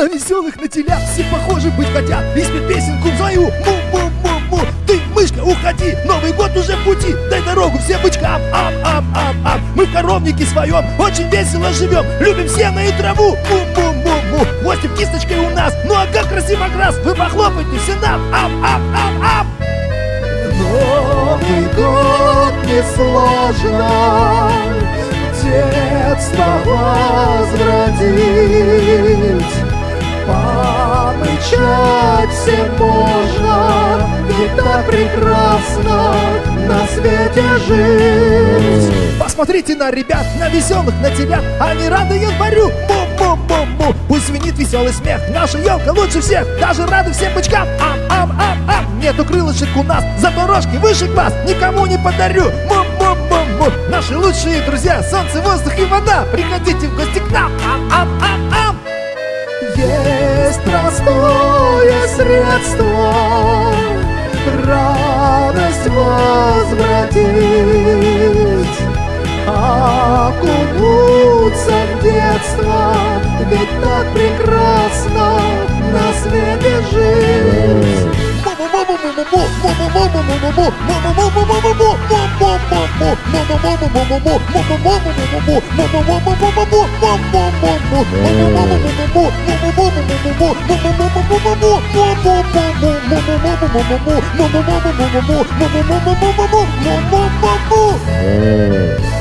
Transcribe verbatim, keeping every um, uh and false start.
на веселых, на телят, все похожи быть хотят. И спеть песенку свою, му-му-му-му. Ты, мышка, уходи, Новый год уже в пути. Дай дорогу всем бычкам, ам-ам-ам-ам. Мы в коровнике своем очень весело живем. Любим сено и траву, му-му-му-му. Гостем кисточкой у нас, ну а как красиво грас. Вы похлопайте все нам, ам-ам-ам-ам. Новый год несложно детство возвратить. Помычать всем можно, ведь так прекрасно на свете жить. Посмотрите на ребят, на веселых, на тебя, они рады январю, му-му-му-му. Пусть звенит веселый смех, наша елка лучше всех, даже рады всем бычкам, ам-ам-ам-ам. Нету крылышек у нас, зато рожки выше глаз, никому не подарю, му-му-му-му. Наши лучшие друзья, солнце, воздух и вода, приходите в гости к нам, ам-ам-ам-ам. Есть простое средство радость возвратить, окунуться в детство, ведь так прекрасно на свете жить. Mu